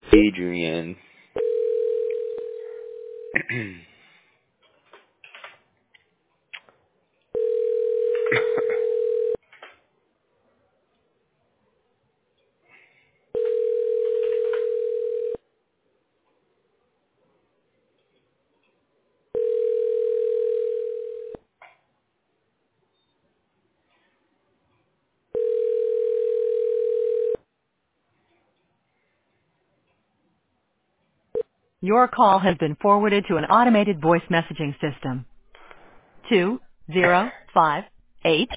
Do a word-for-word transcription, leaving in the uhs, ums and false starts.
Adrian. Your call has been forwarded to an automated voice messaging system. Two zero five eight